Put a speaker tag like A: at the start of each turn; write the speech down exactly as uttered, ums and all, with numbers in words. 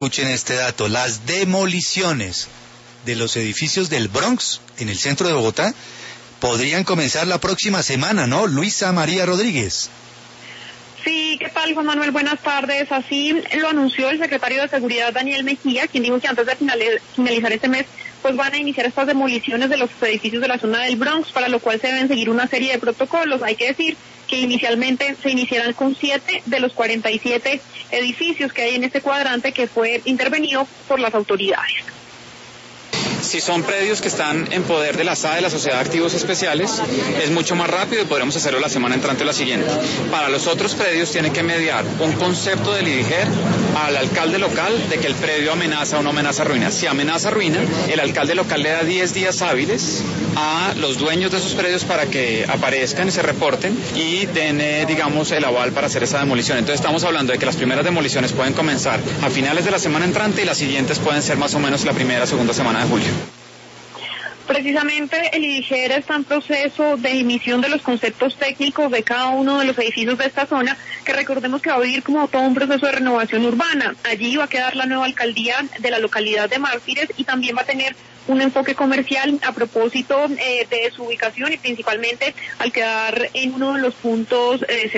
A: Escuchen este dato, las demoliciones de los edificios del Bronx, en el centro de Bogotá, podrían comenzar la próxima semana, ¿no? Luisa María Rodríguez.
B: Sí, ¿qué tal, Juan Manuel? Buenas tardes. Así lo anunció el secretario de Seguridad, Daniel Mejía, quien dijo que antes de finalizar este mes, pues van a iniciar estas demoliciones de los edificios de la zona del Bronx, para lo cual se deben seguir una serie de protocolos. Hay que decir que inicialmente se iniciarán con siete de los cuarenta y siete edificios que hay en este cuadrante que fue intervenido por las autoridades.
C: Si son predios que están en poder de la S A de la Sociedad de Activos Especiales, es mucho más rápido y podremos hacerlo la semana entrante o la siguiente. Para los otros predios tiene que mediar un concepto del I D I G E R al alcalde local de que el predio amenaza o no amenaza ruina. Si amenaza ruina, el alcalde local le da diez días hábiles a los dueños de esos predios para que aparezcan y se reporten y den, eh, digamos, el aval para hacer esa demolición. Entonces estamos hablando de que las primeras demoliciones pueden comenzar a finales de la semana entrante y las siguientes pueden ser más o menos la primera o segunda semana de julio.
B: Precisamente el I D I G E R está en proceso de emisión de los conceptos técnicos de cada uno de los edificios de esta zona, que recordemos que va a vivir como todo un proceso de renovación urbana. Allí va a quedar la nueva alcaldía de la localidad de Mártires y también va a tener un enfoque comercial a propósito eh, de su ubicación y principalmente al quedar en uno de los puntos eh,